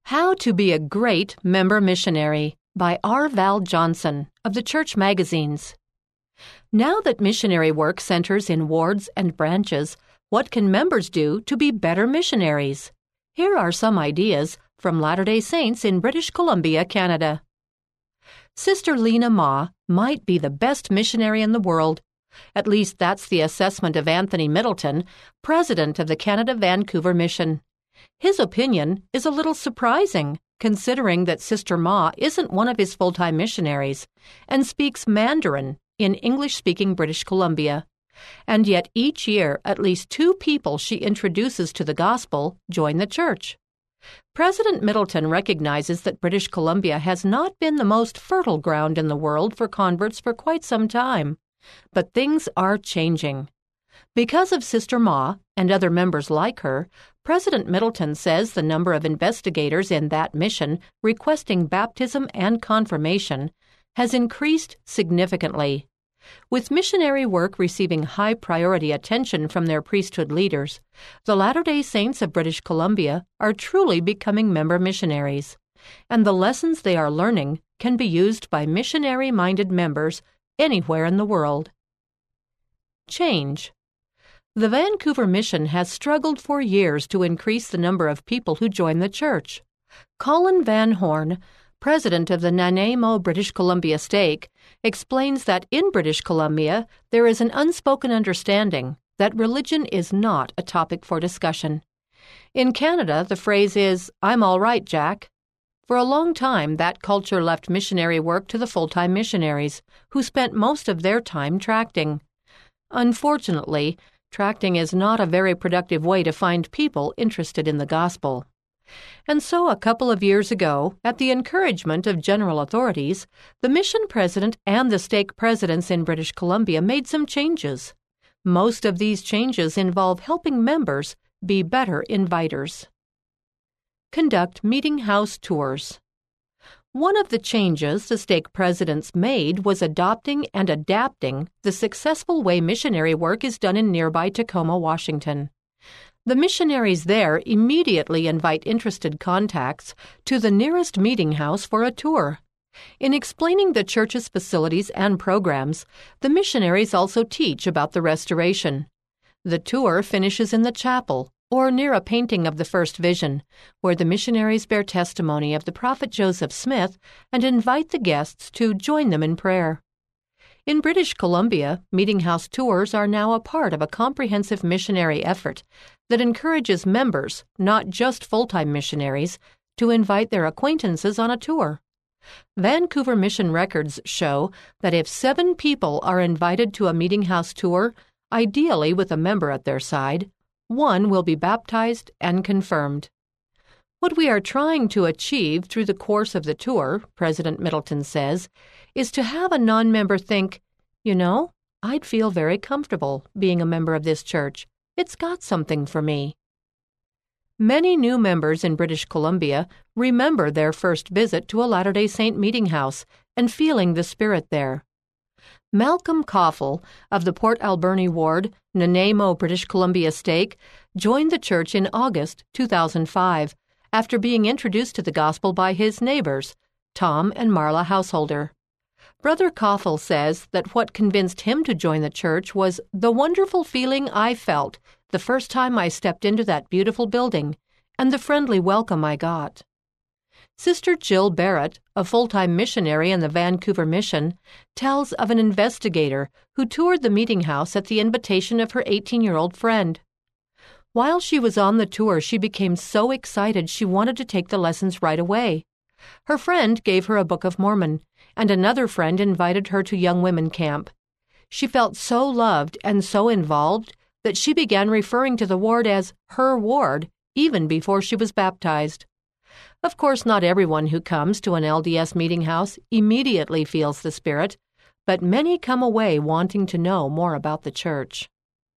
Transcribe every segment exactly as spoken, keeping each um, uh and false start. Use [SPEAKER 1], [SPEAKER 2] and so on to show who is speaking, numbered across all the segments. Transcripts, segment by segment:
[SPEAKER 1] How to Be a Great Member Missionary by R. Val Johnson of the Church Magazines. Now that missionary work centers in wards and branches, what can members do to be better missionaries? Here are some ideas from Latter-day Saints in British Columbia, Canada. Sister Lena Ma might be the best missionary in the world. At least that's the assessment of Anthony Middleton, president of the Canada Vancouver Mission. His opinion is a little surprising, considering that Sister Ma isn't one of his full-time missionaries and speaks Mandarin in English-speaking British Columbia. And yet each year, at least two people she introduces to the gospel join the church. President Middleton recognizes that British Columbia has not been the most fertile ground in the world for converts for quite some time, but things are changing. Because of Sister Ma and other members like her, President Middleton says the number of investigators in that mission requesting baptism and confirmation has increased significantly. With missionary work receiving high priority attention from their priesthood leaders, the Latter-day Saints of British Columbia are truly becoming member missionaries, and the lessons they are learning can be used by missionary-minded members anywhere in the world. Change. The Vancouver Mission has struggled for years to increase the number of people who join the church. Colin Van Horn, president of the Nanaimo, British Columbia stake, explains that in British Columbia there is an unspoken understanding that religion is not a topic for discussion. In Canada, the phrase is, "I'm all right, Jack." For a long time, that culture left missionary work to the full-time missionaries, who spent most of their time tracting. Unfortunately, tracting is not a very productive way to find people interested in the gospel. And so a couple of years ago, at the encouragement of general authorities, the mission president and the stake presidents in British Columbia made some changes. Most of these changes involve helping members be better inviters. Conduct meeting house tours. One of the changes the stake presidents made was adopting and adapting the successful way missionary work is done in nearby Tacoma, Washington. The missionaries there immediately invite interested contacts to the nearest meeting house for a tour. In explaining the church's facilities and programs, the missionaries also teach about the restoration. The tour finishes in the chapel, or near a painting of the first vision, where the missionaries bear testimony of the prophet Joseph Smith and invite the guests to join them in prayer. In British Columbia, meeting house tours are now a part of a comprehensive missionary effort that encourages members, not just full-time missionaries, to invite their acquaintances on a tour. Vancouver Mission records show that if seven people are invited to a meeting house tour, ideally with a member at their side, one will be baptized and confirmed. What we are trying to achieve through the course of the tour, President Middleton says, is to have a non-member think, you know, I'd feel very comfortable being a member of this church. It's got something for me. Many new members in British Columbia remember their first visit to a Latter-day Saint meeting house and feeling the spirit there. Malcolm Coffell of the Port Alberni ward, Nanaimo, British Columbia stake, joined the church in August two thousand five after being introduced to the gospel by his neighbors, Tom and Marla Householder. Brother Coffell says that what convinced him to join the church was the wonderful feeling I felt the first time I stepped into that beautiful building and the friendly welcome I got. Sister Jill Barrett, a full-time missionary in the Vancouver Mission, tells of an investigator who toured the meeting house at the invitation of her eighteen-year-old friend. While she was on the tour, she became so excited she wanted to take the lessons right away. Her friend gave her a Book of Mormon, and another friend invited her to Young Women Camp. She felt so loved and so involved that she began referring to the ward as her ward even before she was baptized. Of course, not everyone who comes to an L D S meeting house immediately feels the Spirit, but many come away wanting to know more about the church.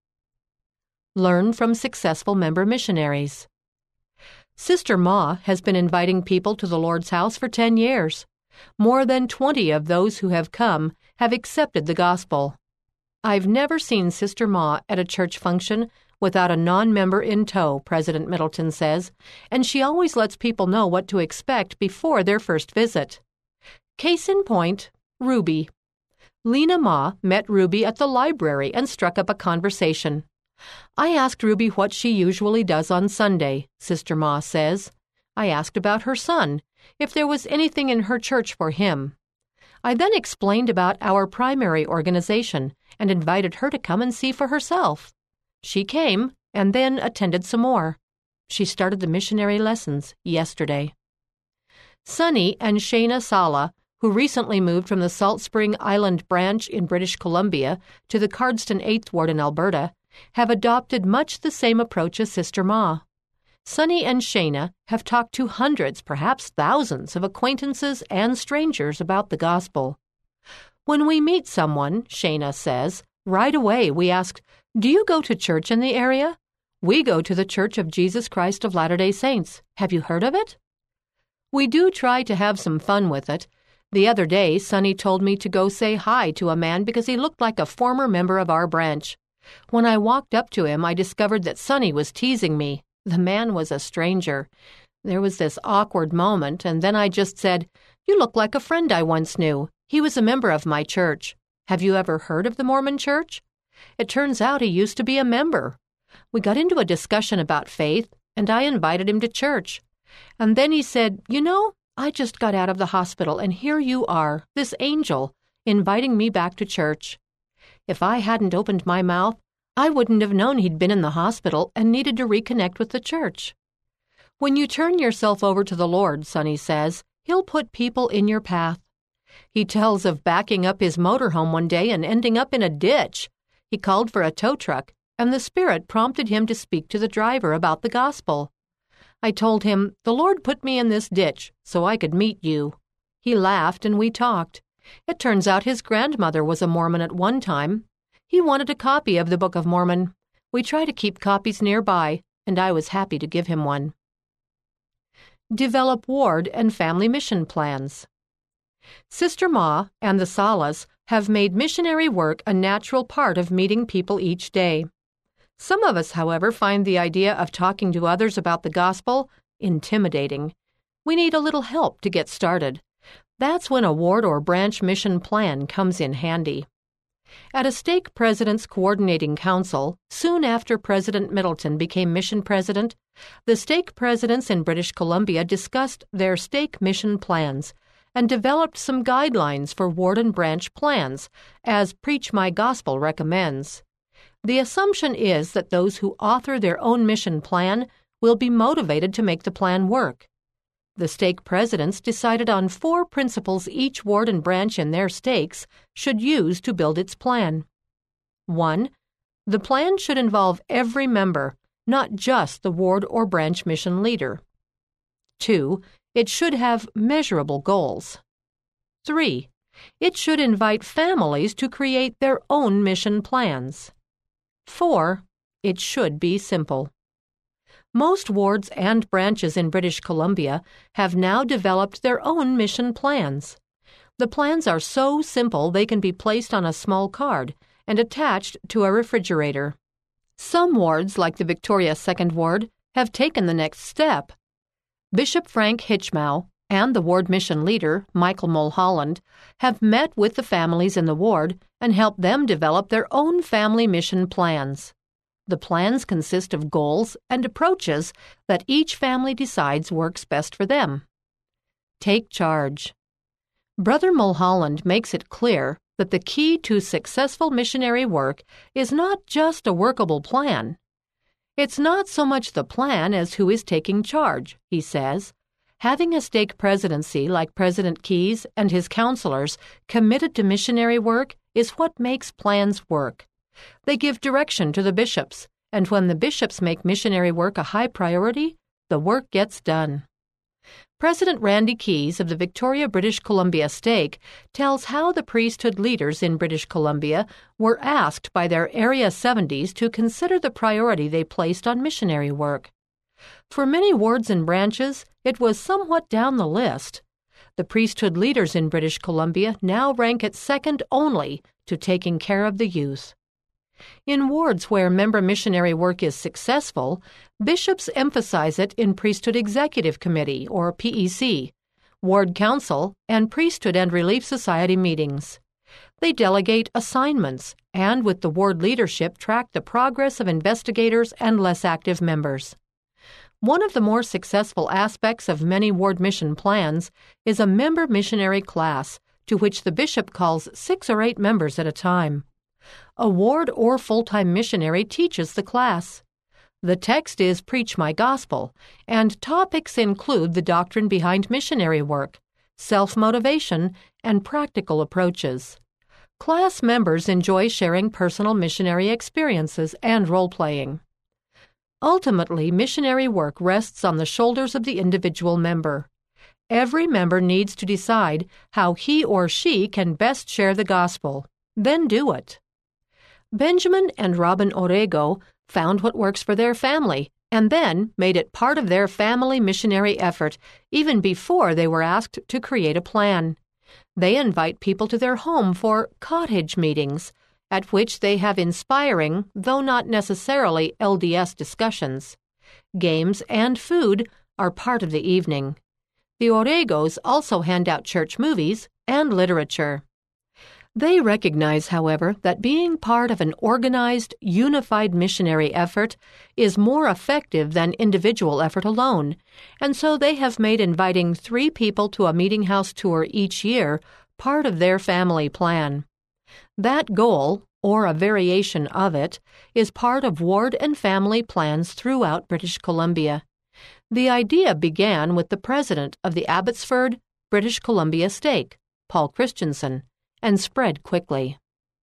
[SPEAKER 1] Learn from successful member missionaries. Sister Ma has been inviting people to the Lord's house for ten years. More than twenty of those who have come have accepted the gospel. I've never seen Sister Ma at a church function without a non-member in tow, President Middleton says, and she always lets people know what to expect before their first visit. Case in point, Ruby. Lena Ma met Ruby at the library and struck up a conversation. I asked Ruby what she usually does on Sunday, Sister Ma says. I asked about her son, if there was anything in her church for him. I then explained about our primary organization and invited her to come and see for herself. She came and then attended some more. She started the missionary lessons yesterday. Sunny and Shayna Sala, who recently moved from the Salt Spring Island branch in British Columbia to the Cardston eighth Ward in Alberta, have adopted much the same approach as Sister Ma. Sunny and Shayna have talked to hundreds, perhaps thousands, of acquaintances and strangers about the gospel. When we meet someone, Shayna says, right away we ask, "Do you go to church in the area?" "We go to the Church of Jesus Christ of Latter-day Saints. Have you heard of it?" We do try to have some fun with it. The other day, Sunny told me to go say hi to a man because he looked like a former member of our branch. When I walked up to him, I discovered that Sunny was teasing me. The man was a stranger. There was this awkward moment, and then I just said, "You look like a friend I once knew. He was a member of my church. Have you ever heard of the Mormon Church?" It turns out he used to be a member. We got into a discussion about faith, and I invited him to church. And then he said, "You know, I just got out of the hospital, and here you are, this angel, inviting me back to church." If I hadn't opened my mouth, I wouldn't have known he'd been in the hospital and needed to reconnect with the church. When you turn yourself over to the Lord, Sunny says, He'll put people in your path. He tells of backing up his motorhome one day and ending up in a ditch. He called for a tow truck, and the Spirit prompted him to speak to the driver about the gospel. I told him, "The Lord put me in this ditch so I could meet you." He laughed and we talked. It turns out his grandmother was a Mormon at one time. He wanted a copy of the Book of Mormon. We try to keep copies nearby, and I was happy to give him one. Develop ward and family mission plans. Sister Ma and the Salas have made missionary work a natural part of meeting people each day. Some of us, however, find the idea of talking to others about the gospel intimidating. We need a little help to get started. That's when a ward or branch mission plan comes in handy. At a stake president's coordinating council, soon after President Middleton became mission president, the stake presidents in British Columbia discussed their stake mission plans and developed some guidelines for ward and branch plans, as Preach My Gospel recommends. The assumption is that those who author their own mission plan will be motivated to make the plan work. The stake presidents decided on four principles each ward and branch in their stakes should use to build its plan. One, the plan should involve every member, not just the ward or branch mission leader. Two, it should have measurable goals. Three, it should invite families to create their own mission plans. Four, it should be simple. Most wards and branches in British Columbia have now developed their own mission plans. The plans are so simple they can be placed on a small card and attached to a refrigerator. Some wards, like the Victoria Second Ward, have taken the next step. Bishop Frank Hitchmow and the ward mission leader, Michael Mulholland, have met with the families in the ward and helped them develop their own family mission plans. The plans consist of goals and approaches that each family decides works best for them. Take charge. Brother Mulholland makes it clear that the key to successful missionary work is not just a workable plan. It's not so much the plan as who is taking charge, he says. Having a stake presidency like President Keyes and his counselors committed to missionary work is what makes plans work. They give direction to the bishops, and when the bishops make missionary work a high priority, the work gets done. President Randy Keyes of the Victoria, British Columbia stake tells how the priesthood leaders in British Columbia were asked by their Area seventies to consider the priority they placed on missionary work. For many wards and branches, it was somewhat down the list. The priesthood leaders in British Columbia now rank it second only to taking care of the youth. In wards where member missionary work is successful, bishops emphasize it in Priesthood Executive Committee, or P E C, Ward Council, and Priesthood and Relief Society meetings. They delegate assignments and, with the ward leadership, track the progress of investigators and less active members. One of the more successful aspects of many ward mission plans is a member missionary class, to which the bishop calls six or eight members at a time. A ward or full-time missionary teaches the class. The text is Preach My Gospel, and topics include the doctrine behind missionary work, self-motivation, and practical approaches. Class members enjoy sharing personal missionary experiences and role-playing. Ultimately, missionary work rests on the shoulders of the individual member. Every member needs to decide how he or she can best share the gospel, then do it. Benjamin and Robin Orrego found what works for their family and then made it part of their family missionary effort even before they were asked to create a plan. They invite people to their home for cottage meetings, at which they have inspiring, though not necessarily L D S discussions. Games and food are part of the evening. The Orregos also hand out church movies and literature. They recognize, however, that being part of an organized, unified missionary effort is more effective than individual effort alone, and so they have made inviting three people to a meeting house tour each year part of their family plan. That goal, or a variation of it, is part of ward and family plans throughout British Columbia. The idea began with the president of the Abbotsford, British Columbia stake, Paul Christensen, and spread quickly.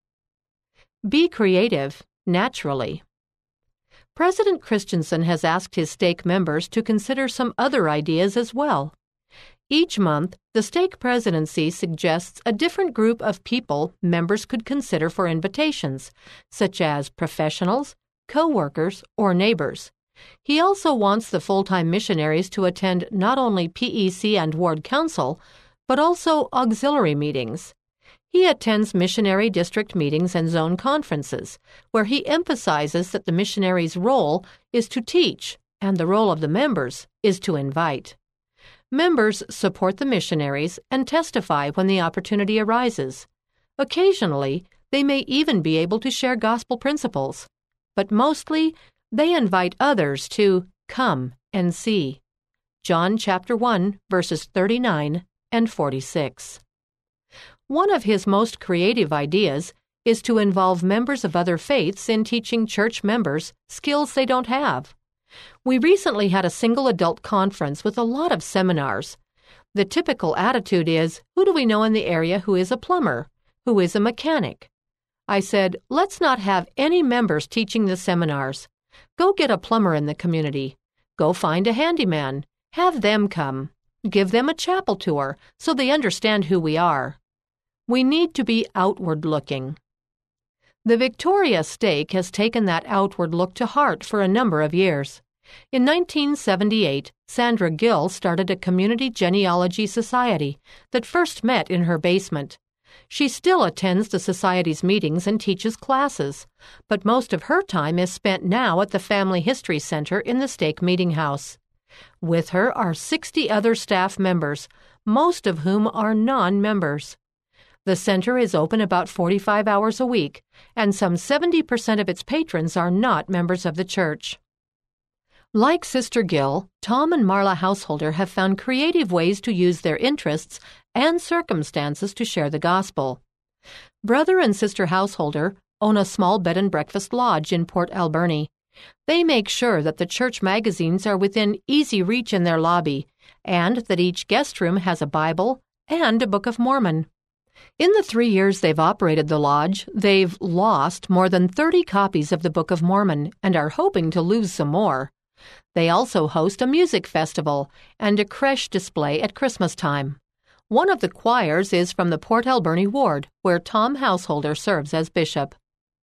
[SPEAKER 1] Be creative, naturally. President Christensen has asked his stake members to consider some other ideas as well. Each month, the stake presidency suggests a different group of people members could consider for invitations, such as professionals, co-workers, or neighbors. He also wants the full-time missionaries to attend not only P E C and Ward Council, but also auxiliary meetings. He attends missionary district meetings and zone conferences, where he emphasizes that the missionary's role is to teach, and the role of the members is to invite. Members support the missionaries and testify when the opportunity arises. Occasionally, they may even be able to share gospel principles, but mostly they invite others to come and see. John chapter one, verses thirty-nine and forty-six. One of his most creative ideas is to involve members of other faiths in teaching church members skills they don't have. We recently had a single adult conference with a lot of seminars. The typical attitude is, who do we know in the area who is a plumber? Who is a mechanic? I said, let's not have any members teaching the seminars. Go get a plumber in the community. Go find a handyman. Have them come. Give them a chapel tour so they understand who we are. We need to be outward-looking. The Victoria stake has taken that outward look to heart for a number of years. In nineteen seventy-eight, Sandra Gill started a community genealogy society that first met in her basement. She still attends the society's meetings and teaches classes, but most of her time is spent now at the Family History Center in the stake meeting house. With her are sixty other staff members, most of whom are non-members. The center is open about forty-five hours a week, and some seventy percent of its patrons are not members of the church. Like Sister Gill, Tom and Marla Householder have found creative ways to use their interests and circumstances to share the gospel. Brother and Sister Householder own a small bed and breakfast lodge in Port Alberni. They make sure that the church magazines are within easy reach in their lobby, and that each guest room has a Bible and a Book of Mormon. In the three years they've operated the lodge, they've lost more than thirty copies of the Book of Mormon and are hoping to lose some more. They also host a music festival and a creche display at Christmas time. One of the choirs is from the Port Alberni ward, where Tom Householder serves as bishop.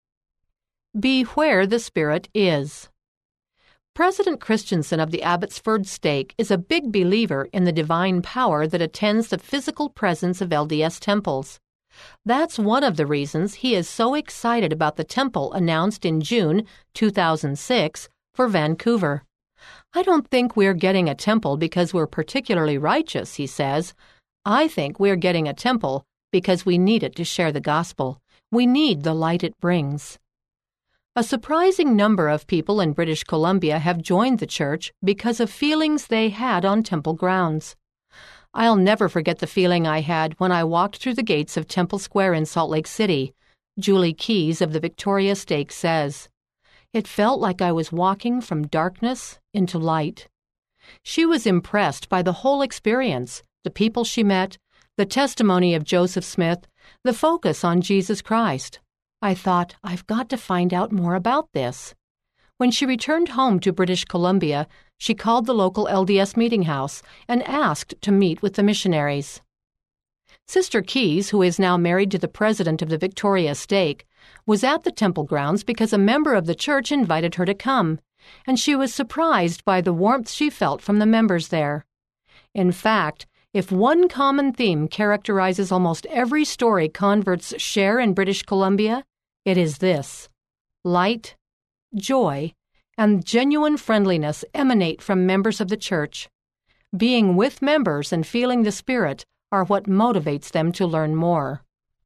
[SPEAKER 1] Be where the Spirit is. President Christensen of the Abbotsford stake is a big believer in the divine power that attends the physical presence of L D S temples. That's one of the reasons he is so excited about the temple announced in June two thousand six for Vancouver. "I don't think we're getting a temple because we're particularly righteous," he says. "I think we're getting a temple because we need it to share the gospel. We need the light it brings." A surprising number of people in British Columbia have joined the church because of feelings they had on temple grounds. "I'll never forget the feeling I had when I walked through the gates of Temple Square in Salt Lake City," Julie Keys of the Victoria Stake says. "It felt like I was walking from darkness into light." She was impressed by the whole experience, the people she met, the testimony of Joseph Smith, the focus on Jesus Christ. "I thought, I've got to find out more about this." When she returned home to British Columbia, she called the local L D S meeting house and asked to meet with the missionaries. Sister Keys, who is now married to the president of the Victoria Stake, was at the temple grounds because a member of the church invited her to come, and she was surprised by the warmth she felt from the members there. In fact, if one common theme characterizes almost every story converts share in British Columbia, it is this: light, joy, and genuine friendliness emanate from members of the church. Being with members and feeling the Spirit are what motivates them to learn more.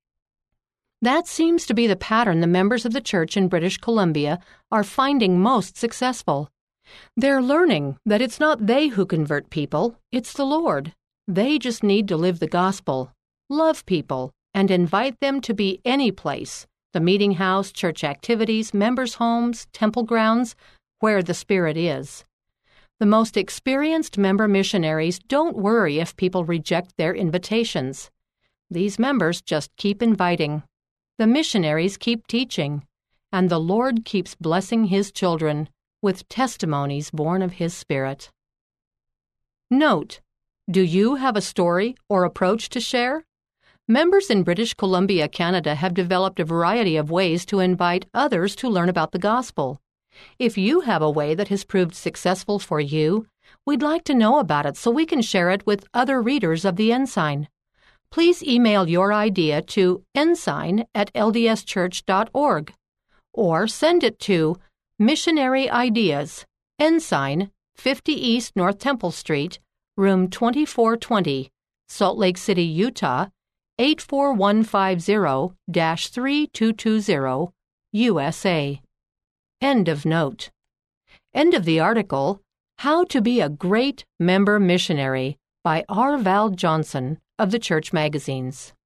[SPEAKER 1] That seems to be the pattern the members of the church in British Columbia are finding most successful. They're learning that it's not they who convert people, it's the Lord. They just need to live the gospel, love people, and invite them to be any place, the meeting house, church activities, members' homes, temple grounds, where the Spirit is. The most experienced member missionaries don't worry if people reject their invitations. These members just keep inviting. The missionaries keep teaching, and the Lord keeps blessing His children with testimonies born of His Spirit. Note: do you have a story or approach to share? Members in British Columbia, Canada have developed a variety of ways to invite others to learn about the gospel. If you have a way that has proved successful for you, we'd like to know about it so we can share it with other readers of the Ensign. Please email your idea to ensign at l d s church dot org or send it to Missionary Ideas, Ensign, fifty East North Temple Street, room twenty-four twenty, Salt Lake City, Utah, eight four one five zero dash three two two zero, U S A. End of note. End of the article, How to Be a Great Member Missionary by R. Val Johnson of the Church Magazines.